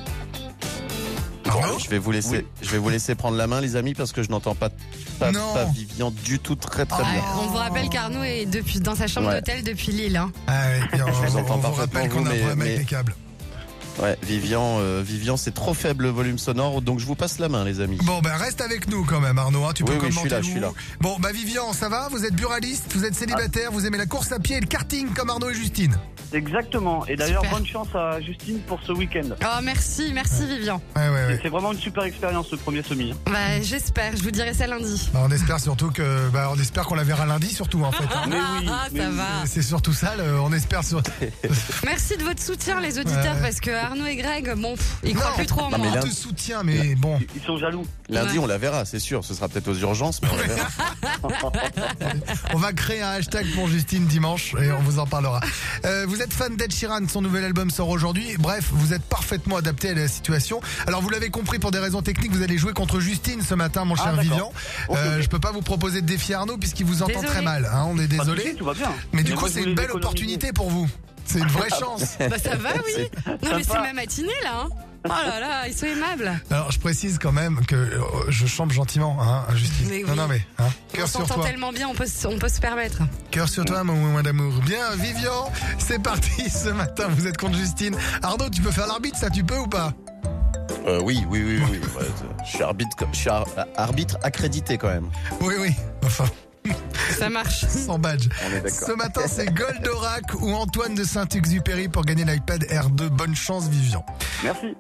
Speaker 1: Arnaud.
Speaker 5: Je vais vous laisser,
Speaker 11: Oui.
Speaker 5: je vais vous laisser prendre la main, les amis, parce que je n'entends pas, pas,
Speaker 1: Non.
Speaker 5: pas Vivian du tout très très
Speaker 4: Ouais,
Speaker 5: bien.
Speaker 4: on vous rappelle qu'Arnaud est depuis, dans sa chambre
Speaker 5: Ouais.
Speaker 4: d'hôtel depuis Lille. Hein.
Speaker 1: Ah ouais, et on,
Speaker 5: Je vous
Speaker 1: on
Speaker 5: entends
Speaker 1: vous
Speaker 5: parfaitement,
Speaker 1: rappelle qu'on a un
Speaker 5: vous,
Speaker 1: problème
Speaker 5: mais-
Speaker 1: avec
Speaker 5: mais-
Speaker 1: les câbles.
Speaker 5: Ouais, Vivian, euh, Vivian, c'est trop faible le volume sonore, donc je vous passe la main, les amis.
Speaker 1: Bon, ben reste avec nous quand même, Arnaud. Hein, tu peux
Speaker 5: Oui, oui,
Speaker 1: commenter
Speaker 5: je suis là,
Speaker 1: le
Speaker 5: je suis
Speaker 1: wouhou. Bon, bah Vivian, ça va? Vous êtes buraliste, vous êtes célibataire, vous aimez la course à pied et le karting comme Arnaud et Justine.
Speaker 11: Exactement. Et d'ailleurs,
Speaker 4: Super.
Speaker 11: bonne chance à Justine pour ce week-end.
Speaker 4: Oh, merci, merci Vivian.
Speaker 1: Ouais, ouais, ouais.
Speaker 11: C'est vraiment une super expérience ce premier semi. hein.
Speaker 4: Bah, j'espère, je vous dirai ça lundi.
Speaker 1: Bah, on espère surtout que, bah, on espère qu'on la verra lundi surtout en fait. hein.
Speaker 11: Mais oui,
Speaker 4: Ah,
Speaker 11: mais
Speaker 4: ça
Speaker 11: oui.
Speaker 4: va.
Speaker 1: C'est surtout ça, le- on espère sur.
Speaker 4: Merci de votre soutien, les auditeurs,
Speaker 1: Ouais.
Speaker 4: parce que Arnaud et Greg, bon, pff, ils croient
Speaker 1: Non.
Speaker 4: plus trop en
Speaker 5: Non,
Speaker 4: moi.
Speaker 5: mais
Speaker 1: On
Speaker 5: là-
Speaker 1: te soutient, mais bon.
Speaker 11: Ils sont jaloux.
Speaker 5: Lundi,
Speaker 4: Ouais.
Speaker 5: on la verra, c'est sûr. Ce sera peut-être aux urgences, mais on la verra.
Speaker 1: On va créer un hashtag pour Justine dimanche et on vous en parlera. Euh, vous êtes fan d'Ed Sheeran, son nouvel album sort aujourd'hui. Bref, vous êtes parfaitement adapté à la situation. Alors vous l'avez compris, pour des raisons techniques, vous allez jouer contre Justine ce matin, mon
Speaker 11: Ah,
Speaker 1: cher
Speaker 11: d'accord.
Speaker 1: Vivian.
Speaker 11: Ok,
Speaker 1: Euh,
Speaker 11: ok.
Speaker 1: Je peux pas vous proposer de défier Arnaud puisqu'il vous entend
Speaker 4: Désolé.
Speaker 1: très mal. hein, on est
Speaker 11: Pas de
Speaker 1: désolé.
Speaker 11: soucis, tout va bien.
Speaker 1: Mais du
Speaker 11: Mais
Speaker 1: coup,
Speaker 11: moi, je
Speaker 1: c'est
Speaker 11: voulais
Speaker 1: une belle
Speaker 11: l'économiser.
Speaker 1: opportunité pour vous. C'est une vraie chance.
Speaker 4: Bah, ça va, oui. Non, mais c'est
Speaker 11: Sympa.
Speaker 4: ma matinée, là. Hein. Oh là là, ils sont aimables.
Speaker 1: Alors je précise quand même que euh, je chante gentiment, hein, Justine.
Speaker 4: Mais
Speaker 1: Non,
Speaker 4: oui.
Speaker 1: non, mais hein,
Speaker 4: On
Speaker 1: cœur sur
Speaker 4: s'entend
Speaker 1: toi.
Speaker 4: tellement bien, on peut, se- on peut se permettre.
Speaker 1: Cœur sur toi, mon moment d'amour. Bien, Vivian, c'est parti ce matin. Vous êtes contre Justine. Arnaud, tu peux faire l'arbitre, ça, tu peux ou pas?
Speaker 5: Euh, oui, oui, oui, oui. Ouais, je suis arbitre, je suis ar- arbitre accrédité quand même.
Speaker 1: Oui, oui. Enfin,
Speaker 4: Ça marche.
Speaker 1: sans badge.
Speaker 5: On est d'accord.
Speaker 1: Ce matin, c'est Goldorak ou Antoine de Saint-Exupéry pour gagner l'iPad R deux. Bonne chance, Vivian.
Speaker 11: Merci.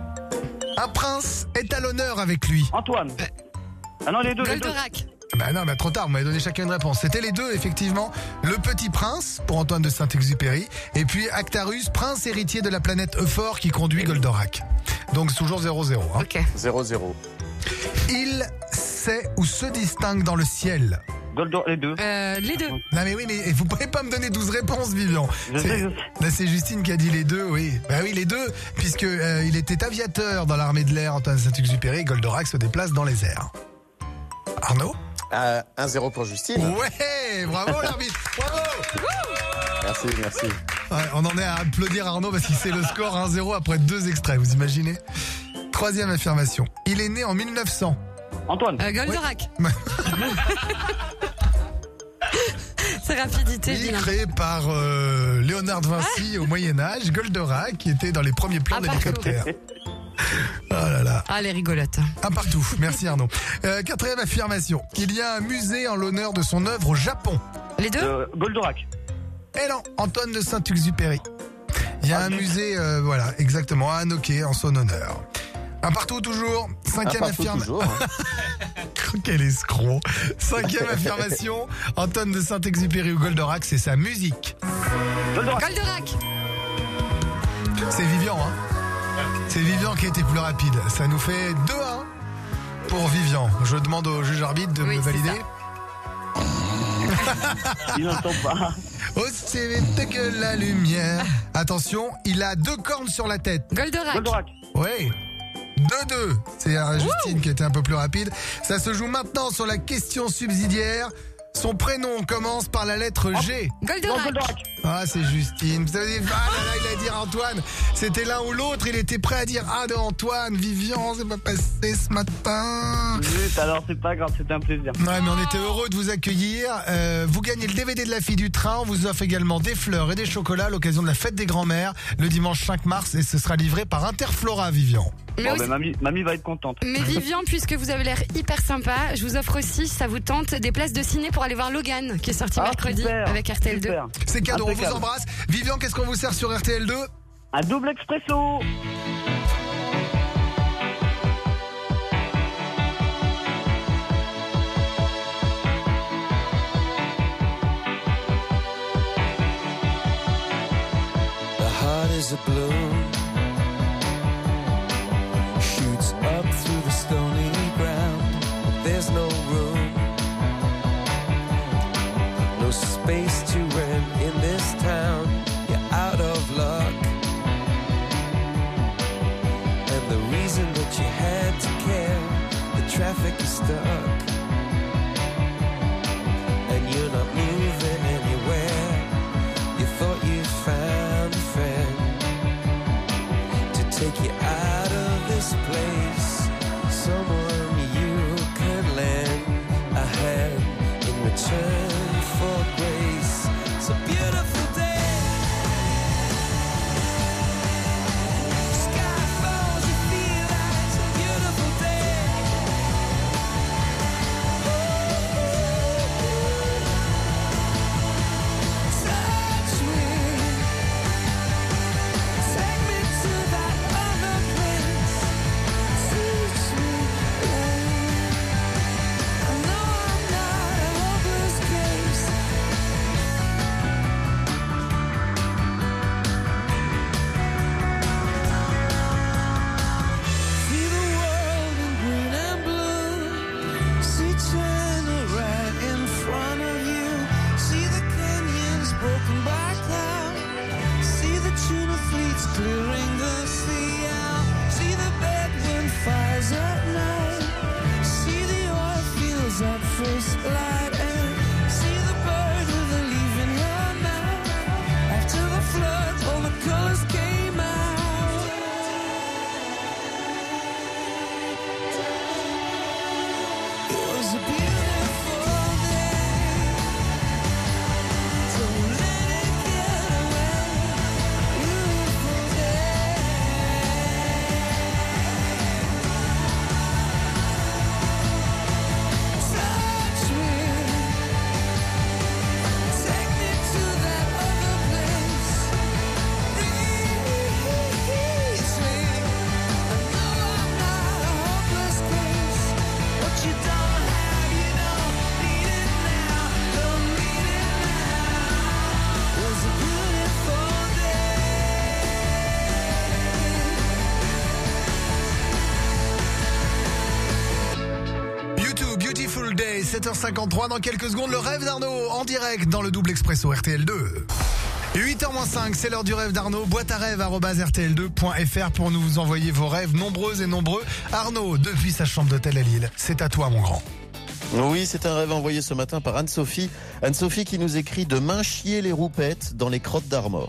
Speaker 1: Un prince est à l'honneur avec lui.
Speaker 11: Antoine. Ah non, les deux, les deux.
Speaker 4: Goldorak.
Speaker 1: Bah non, mais trop tard, vous m'avez donné chacun une réponse. C'était les deux, effectivement. Le Petit Prince, pour Antoine de Saint-Exupéry, et puis Actarus, prince héritier de la planète Euphor qui conduit Goldorak. Donc c'est toujours zéro zéro. Hein.
Speaker 4: Ok.
Speaker 5: zéro zéro.
Speaker 1: Il sait où se distingue dans le ciel.
Speaker 11: Goldor, les deux.
Speaker 4: Euh, les deux.
Speaker 1: Non mais oui, mais vous pouvez pas me donner douze réponses, Vivian.
Speaker 11: Je sais,
Speaker 1: C'est-
Speaker 11: je sais.
Speaker 1: Là, c'est Justine qui a dit les deux, oui. Bah oui, les deux, puisque euh, il était aviateur dans l'armée de l'air, Antoine de Saint-Exupéry, Goldorak se déplace dans les airs. Arnaud?
Speaker 5: Euh, un zéro pour Justine.
Speaker 1: Ouais, bravo l'arbitre, bravo.
Speaker 5: Merci, merci.
Speaker 1: Ouais, on en est à applaudir Arnaud parce qu'il sait le score un zéro après deux extraits, vous imaginez? Troisième affirmation. Il est né en mille neuf cents.
Speaker 11: Antoine.
Speaker 4: Euh, Goldorak. C'est rapidité,
Speaker 1: Oui,
Speaker 4: vilain.
Speaker 1: créé par euh, Léonard de Vinci au Moyen-Âge, Goldorak, qui était dans les premiers plans
Speaker 4: Ah, partout.
Speaker 1: d'hélicoptère. Oh là là.
Speaker 4: Ah, les rigolotes.
Speaker 1: Un partout. Merci Arnaud. Euh, quatrième affirmation. Il y a un musée en l'honneur de son œuvre au Japon.
Speaker 4: Les deux
Speaker 11: Euh, Goldorak.
Speaker 1: Eh non, Antoine de Saint-Exupéry. Il y a un musée, euh, voilà, exactement, à Anoké en son honneur. Un partout toujours.
Speaker 5: Un
Speaker 1: Cinquième
Speaker 5: partout
Speaker 1: affirmation.
Speaker 5: toujours. hein.
Speaker 1: Quel escroc. Cinquième affirmation. Antoine de Saint-Exupéry ou Goldorak, c'est sa musique.
Speaker 11: Goldorak.
Speaker 4: Goldorak.
Speaker 1: C'est Vivian, hein. C'est Vivian qui a été plus rapide. Ça nous fait deux un pour Vivian. Je demande au juge arbitre de
Speaker 4: Oui,
Speaker 1: me
Speaker 4: c'est
Speaker 1: valider.
Speaker 11: Il n'entend pas.
Speaker 1: Aussi vite que la lumière. Attention, il a deux cornes sur la tête.
Speaker 4: Goldorak.
Speaker 11: Goldorak.
Speaker 1: Oui. deux deux. C'est euh, Justine qui était un peu plus rapide. Ça se joue maintenant sur la question subsidiaire. Son prénom commence par la lettre G.
Speaker 11: Non,
Speaker 4: Goldorak.
Speaker 11: Goldorak.
Speaker 1: Ah, c'est Justine. Vous avez... Ah là là, il a dit Antoine. C'était l'un ou l'autre. Il était prêt à dire Ah de Antoine. Vivian, c'est pas passé ce matin.
Speaker 11: Zut, alors c'est pas grave, c'était un plaisir.
Speaker 1: Ouais, mais on était heureux de vous accueillir. Euh, vous gagnez le D V D de la fille du train. On vous offre également des fleurs et des chocolats à l'occasion de la fête des grands-mères le dimanche cinq mars et ce sera livré par Interflora, Vivian.
Speaker 4: Mais,
Speaker 11: Bon,
Speaker 4: aussi-
Speaker 11: ben, mamie, mamie va être contente.
Speaker 4: mais Vivian, puisque vous avez l'air hyper sympa, je vous offre aussi, si ça vous tente, des places de ciné pour aller voir Logan, qui est sorti
Speaker 11: Ah,
Speaker 4: mercredi
Speaker 11: super,
Speaker 4: avec R T L deux.
Speaker 11: super.
Speaker 1: C'est cadeau, on vous
Speaker 11: Impeccable.
Speaker 1: embrasse. Vivian, qu'est-ce qu'on vous sert sur R T L deux?
Speaker 11: Un double expresso.
Speaker 2: The heart is a balloon, shoots up through the stony ground. But there's no room, no space to rent in this town. You're out of luck. traffic is stuck and you're not moving anywhere. You thought you found a friend to take you out of this place, someone you could lend a hand in return for grace. It's a beautiful day. Sky falls, you feel like it's a beautiful day. Touch me, take me to that other place. Teach me, I know I'm not a hopeless case. See the world in green and blue. See China right in front of you. See the canyons broken by cloud. See the tuna fleets clearing the sea out. See the bedroom fires at night. See the oil fields at first light. And see the bird with a leaf in her mouth. After the flood, all the colors came out. It was a beautiful day. Don't let it get away. Beautiful day. Touch me. Take me to that other place. Release me. I know I'm not a hopeless case. What you don't have, you don't need it now. Don't need it now. It was a beautiful
Speaker 1: YouTube, Beautiful Day, sept heures cinquante-trois. Dans quelques secondes, le rêve d'Arnaud en direct dans le double expresso R T L deux. huit heures moins cinq, c'est l'heure du rêve d'Arnaud. Boîte à rêve arobase r t l deux point f r pour nous envoyer vos rêves nombreux et nombreux. Arnaud, depuis sa chambre d'hôtel à Lille, c'est à toi mon grand.
Speaker 5: Oui, c'est un rêve envoyé ce matin par Anne-Sophie. Anne-Sophie qui nous écrit de main chier les roupettes dans les crottes d'Armor.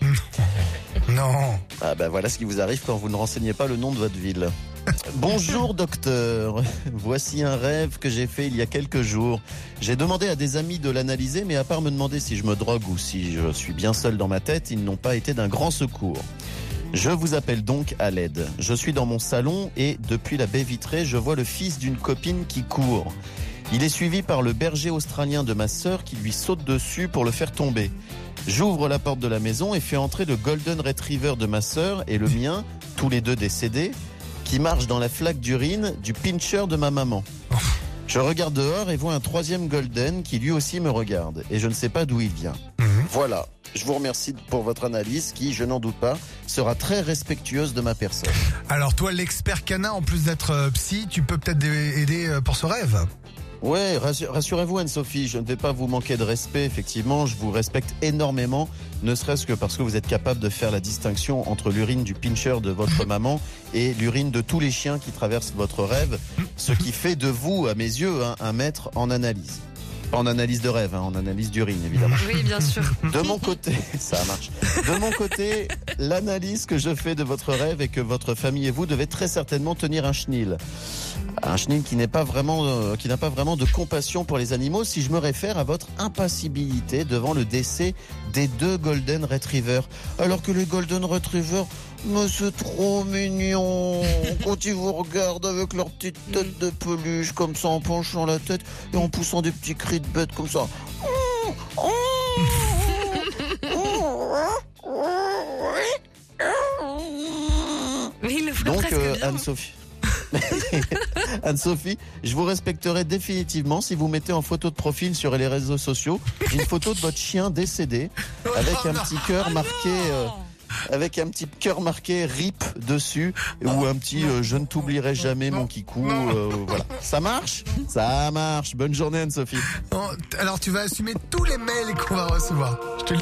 Speaker 1: Non.
Speaker 5: Ah ben voilà ce qui vous arrive quand vous ne renseignez pas le nom de votre ville. Bonjour docteur, voici un rêve que j'ai fait il y a quelques jours. J'ai demandé à des amis de l'analyser, mais à part me demander si je me drogue ou si je suis bien seul dans ma tête, ils n'ont pas été d'un grand secours. Je vous appelle donc à l'aide. Je suis dans mon salon et depuis la baie vitrée, je vois le fils d'une copine qui court. Il est suivi par le berger australien de ma sœur qui lui saute dessus pour le faire tomber. J'ouvre la porte de la maison et fais entrer le golden retriever de ma sœur et le mien, tous les deux décédés, qui marche dans la flaque d'urine du pincher de ma maman. Je regarde dehors et vois un troisième golden qui lui aussi me regarde. Et je ne sais pas d'où il vient. Voilà, je vous remercie pour votre analyse qui, je n'en doute pas, sera très respectueuse de ma personne.
Speaker 1: Alors toi, l'expert canin, en plus d'être euh, psy, tu peux peut-être dé- aider euh, pour ce rêve.
Speaker 5: Ouais, rassu- rassurez-vous Anne-Sophie, je ne vais pas vous manquer de respect, effectivement, je vous respecte énormément, ne serait-ce que parce que vous êtes capable de faire la distinction entre l'urine du pincher de votre maman et l'urine de tous les chiens qui traversent votre rêve, ce qui fait de vous, à mes yeux, hein, un maître en analyse. Pas en analyse de rêve, hein, en analyse d'urine, évidemment.
Speaker 4: Oui, bien sûr.
Speaker 5: De mon côté, ça marche. De mon côté, l'analyse que je fais de votre rêve est que votre famille et vous devez très certainement tenir un chenil. Un chenil qui n'est pas vraiment, euh, qui n'a pas vraiment de compassion pour les animaux si je me réfère à votre impassibilité devant le décès des deux golden retrievers. Alors que les golden retrievers, mais c'est trop mignon. Quand ils vous regardent avec leur petite tête de peluche comme ça en penchant la tête et en poussant des petits cris de bête comme ça.
Speaker 4: Mais il le ferait
Speaker 5: Donc
Speaker 4: presque
Speaker 5: euh,
Speaker 4: bien.
Speaker 5: Anne-Sophie. Anne-Sophie, je vous respecterai définitivement si vous mettez en photo de profil sur les réseaux sociaux une photo de votre chien décédé avec un petit cœur marqué euh, avec un petit cœur marqué R I P dessus ou un petit euh, je ne t'oublierai jamais mon kikou. euh, voilà, ça marche, ça marche. Bonne journée Anne-Sophie.
Speaker 1: Non, t- alors tu vas assumer tous les mails qu'on va recevoir, je te le dis.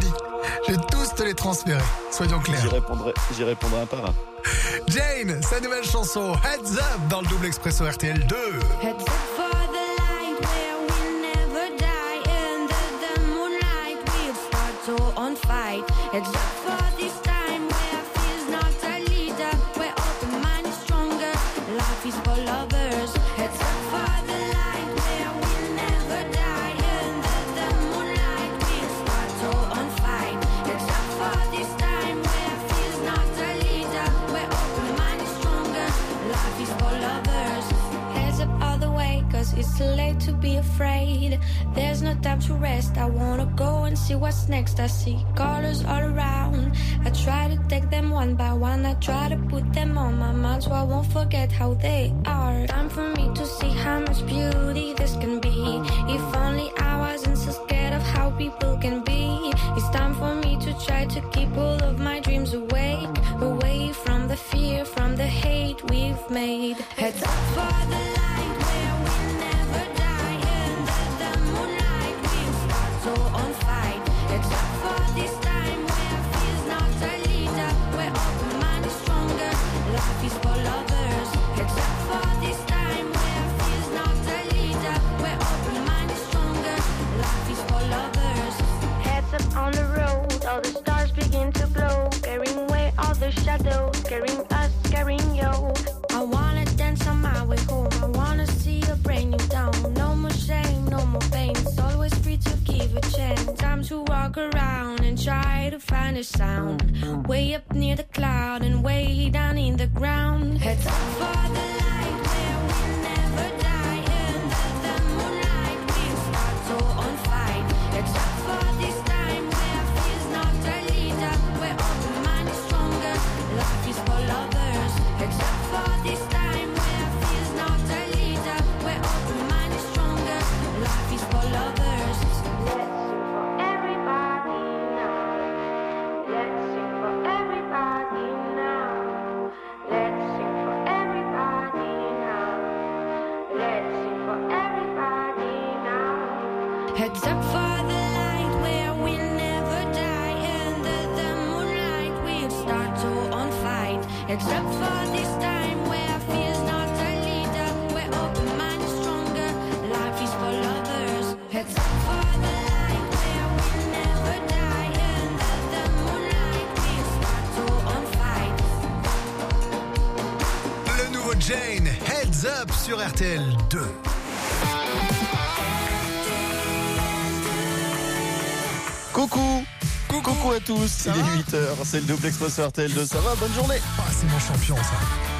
Speaker 1: Je vais tous te les transférer, soyons
Speaker 5: J'y
Speaker 1: clairs.
Speaker 5: répondrai, j'y répondrai un par un.
Speaker 1: Jane, sa nouvelle chanson Heads Up dans le double expresso R T L deux.
Speaker 10: Heads up for the light where we'll never die. Under the moonlight we'll start to on fight. Heads up for this time where fear's not a leader. Where open mind is stronger, life is for lovers. Heads up for the light where we'll never die. Under the moonlight we'll start to on fight. Heads up for this time where fear's not a leader. Where open mind is stronger, life is for lovers. Heads up all the way, cause it's too late to be afraid. There's no time to rest, I wanna go and see what's next. I see colors all around, I try to take them one by one. I try to put them on my mind so I won't forget how they are. Time for me to see how much beauty this can be. If only I wasn't so scared of how people can be. It's time for me to try to keep all of my dreams awake. Away from the fear, from the hate we've made. Heads up for the light where we'll never die. Under the moonlight we'll start to on fight. Heads up for this time where fear's not a leader. Where open mind is stronger, life is for lovers. Heads up for this time where fear's not a leader. Where open mind is stronger, life is for lovers. Heads up on the road, all the stars begin to glow, carrying away all the shadows, carrying us, carrying you. I wanna dance on my way home, I wanna see a brand new town. No more shame, no more pain, it's always free to give a chance. Time to walk around and try to find a sound. Way up near the cloud and way down in the ground. Heads up for the light where we'll never die. Under the moonlight we'll start to on fight. Heads up for this time where fear's not a leader. Where open mind is stronger, life is for lovers. Heads up for this time where fear's not a leader. Where open mind is stronger, life is for lovers. Let's sing for everybody now. Let's sing for everybody now. Let's sing for everybody now. Let's sing for everybody now. Heads up for the light where we'll never die. Under the moonlight we'll start to on fight. Heads up for this time where fear's not a leader. Where open mind is stronger, life is for lovers. Heads up for the light where we'll never die. Under the moonlight we'll start to on fight.
Speaker 1: Le nouveau Jane, Heads Up sur R T L deux.
Speaker 5: Coucou
Speaker 1: Coucou.
Speaker 5: Coucou à tous,
Speaker 1: Ça
Speaker 5: il est
Speaker 1: va
Speaker 5: huit heures, c'est le double expresso R T L deux, ça va, bonne journée.
Speaker 1: Ah, c'est mon champion ça.